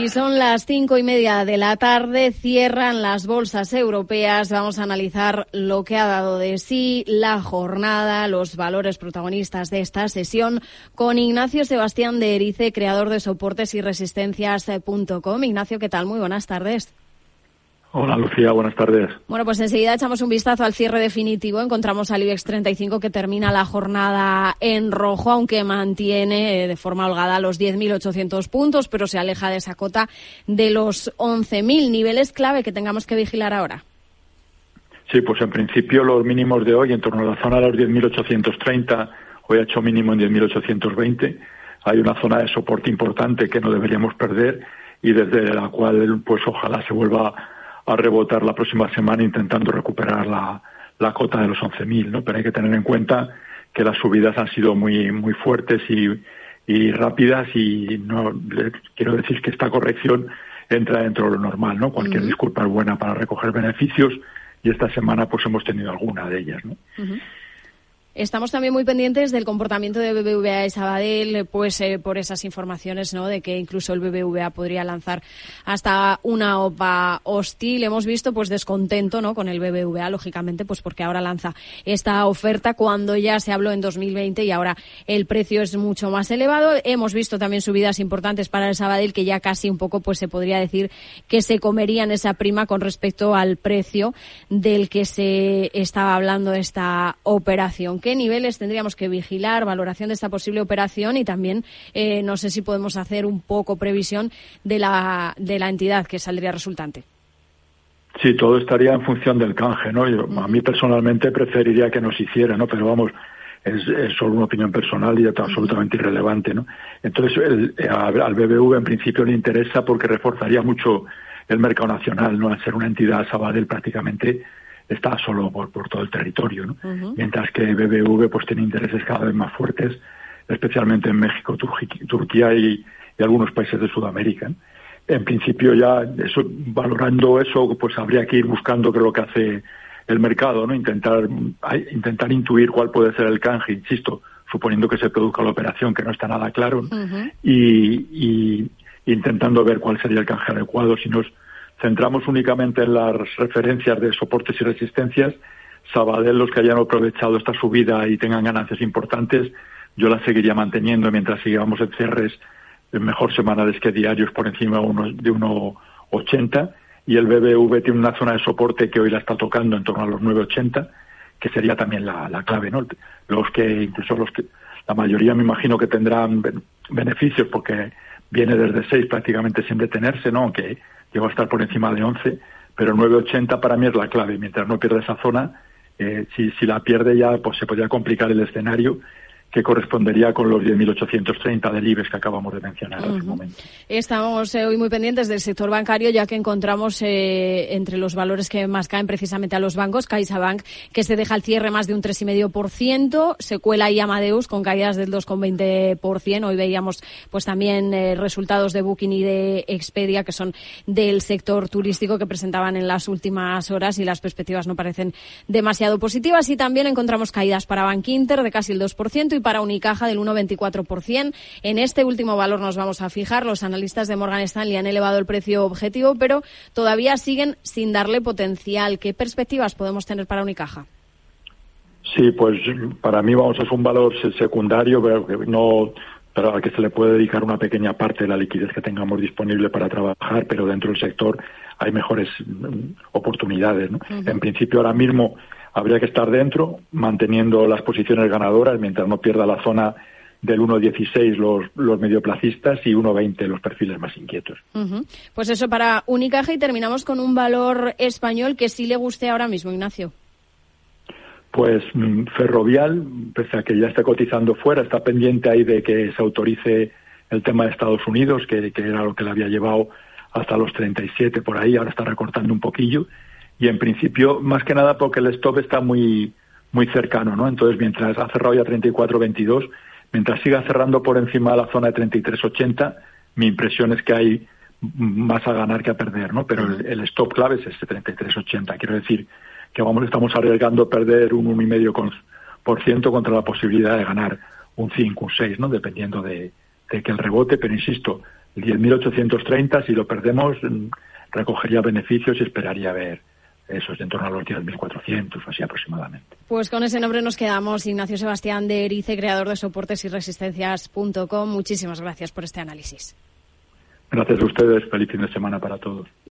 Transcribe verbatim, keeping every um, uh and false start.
Y son las cinco y media de la tarde, cierran las bolsas europeas. Vamos a analizar lo que ha dado de sí la jornada, los valores protagonistas de esta sesión, con Ignacio Sebastián de Erice, creador de soportes y resistencias punto com. Ignacio, ¿qué tal? Muy buenas tardes. Hola Lucía, buenas tardes. Bueno, pues enseguida echamos un vistazo al cierre definitivo. Encontramos al IBEX treinta y cinco que termina la jornada en rojo, aunque mantiene eh, de forma holgada los diez mil ochocientos puntos, pero se aleja de esa cota de los once mil. Niveles clave que tengamos que vigilar ahora. Sí, pues en principio los mínimos de hoy en torno a la zona de los diez mil ochocientos treinta, hoy ha hecho mínimo en diez mil ochocientos veinte. Hay una zona de soporte importante que no deberíamos perder y desde la cual pues ojalá se vuelva a rebotar la próxima semana intentando recuperar la, la cota de los once mil, ¿no? Pero hay que tener en cuenta que las subidas han sido muy muy fuertes y, y rápidas y no quiero decir que esta corrección entra dentro de lo normal, ¿no? Cualquier uh-huh. disculpa es buena para recoger beneficios y esta semana pues hemos tenido alguna de ellas, ¿no? Uh-huh. Estamos también muy pendientes del comportamiento de B B V A y Sabadell, pues eh, por esas informaciones, ¿no?, de que incluso el B B V A podría lanzar hasta una OPA hostil. Hemos visto pues descontento, ¿no?, con el B B V A, lógicamente, pues porque ahora lanza esta oferta cuando ya se habló en dos mil veinte y ahora el precio es mucho más elevado. Hemos visto también subidas importantes para el Sabadell, que ya casi un poco pues se podría decir que se comerían esa prima con respecto al precio del que se estaba hablando de esta operación. ¿Qué niveles tendríamos que vigilar? Valoración de esta posible operación y también eh, no sé si podemos hacer un poco previsión de la de la entidad que saldría resultante. Sí, todo estaría en función del canje, ¿no? Yo, a mí personalmente preferiría que no se hiciera, ¿no? Pero vamos, es, es solo una opinión personal y absolutamente irrelevante, ¿no? Entonces, el, al B B V en principio le interesa porque reforzaría mucho el mercado nacional, ¿no? Al ser una entidad, Sabadell prácticamente está solo por, por todo el territorio, ¿no? Uh-huh. Mientras que B B V pues tiene intereses cada vez más fuertes, especialmente en México, Turquía, Turquía y, y algunos países de Sudamérica, ¿no? En principio ya eso, valorando eso, pues habría que ir buscando, creo que hace el mercado, ¿no? Intentar intentar intuir cuál puede ser el canje, insisto, suponiendo que se produzca la operación, que no está nada claro, uh-huh. y, y intentando ver cuál sería el canje adecuado. Si nos centramos únicamente en las referencias de soportes y resistencias, Sabadell, los que hayan aprovechado esta subida y tengan ganancias importantes, yo las seguiría manteniendo mientras sigamos en cierres mejor semanales que diarios por encima de uno ochenta, y el B B V tiene una zona de soporte que hoy la está tocando en torno a los nueve ochenta, que sería también la, la clave, ¿no? Los que, incluso los que, la mayoría me imagino que tendrán beneficios porque viene desde seis prácticamente sin detenerse, ¿no? Aunque llegó a estar por encima de once, pero nueve ochenta para mí es la clave. Mientras no pierda esa zona, eh, si, si la pierde ya pues se podría complicar el escenario, que correspondería con los diez mil ochocientos treinta del IBEX que acabamos de mencionar uh-huh. hace un momento. Estamos eh, hoy muy pendientes del sector bancario, ya que encontramos eh, entre los valores que más caen precisamente a los bancos, CaixaBank, que se deja el cierre más de un tres coma cinco por ciento, se cuela ahí Amadeus con caídas del dos coma veinte por ciento. Hoy veíamos pues también eh, resultados de Booking y de Expedia, que son del sector turístico, que presentaban en las últimas horas y las perspectivas no parecen demasiado positivas. Y también encontramos caídas para Bankinter de casi el dos por ciento y para Unicaja del uno coma veinticuatro por ciento. En este último valor nos vamos a fijar. Los analistas de Morgan Stanley han elevado el precio objetivo, pero todavía siguen sin darle potencial. ¿Qué perspectivas podemos tener para Unicaja? Sí, pues para mí vamos es un valor secundario, pero que no, pero al que se le puede dedicar una pequeña parte de la liquidez que tengamos disponible para trabajar, pero dentro del sector hay mejores oportunidades, ¿no? Uh-huh. En principio ahora mismo habría que estar dentro, manteniendo las posiciones ganadoras mientras no pierda la zona del uno dieciséis los, los medioplacistas y uno veinte los perfiles más inquietos. Uh-huh. Pues eso para Unicaja, y terminamos con un valor español que sí le guste ahora mismo, Ignacio. Pues Ferrovial, pese a que ya está cotizando fuera, está pendiente ahí de que se autorice el tema de Estados Unidos, que, que era lo que le había llevado hasta los treinta y siete por ahí, ahora está recortando un poquillo. Y en principio, más que nada porque el stop está muy muy cercano, ¿no? Entonces, mientras ha cerrado ya treinta y cuatro veintidós, mientras siga cerrando por encima de la zona de treinta y tres ochenta, mi impresión es que hay más a ganar que a perder, ¿no? Pero el, el stop clave es este treinta y tres ochenta. Quiero decir que vamos estamos arriesgando perder un uno coma cinco por ciento contra la posibilidad de ganar un cinco, un seis, ¿no? Dependiendo de, de que el rebote, pero insisto, diez mil ochocientos treinta, si lo perdemos, recogería beneficios y esperaría ver eso, es en torno a los diez mil cuatrocientos, así aproximadamente. Pues con ese nombre nos quedamos. Ignacio Sebastián de Erice, creador de soportes y resistencias punto com. Muchísimas gracias por este análisis. Gracias a ustedes. Feliz fin de semana para todos.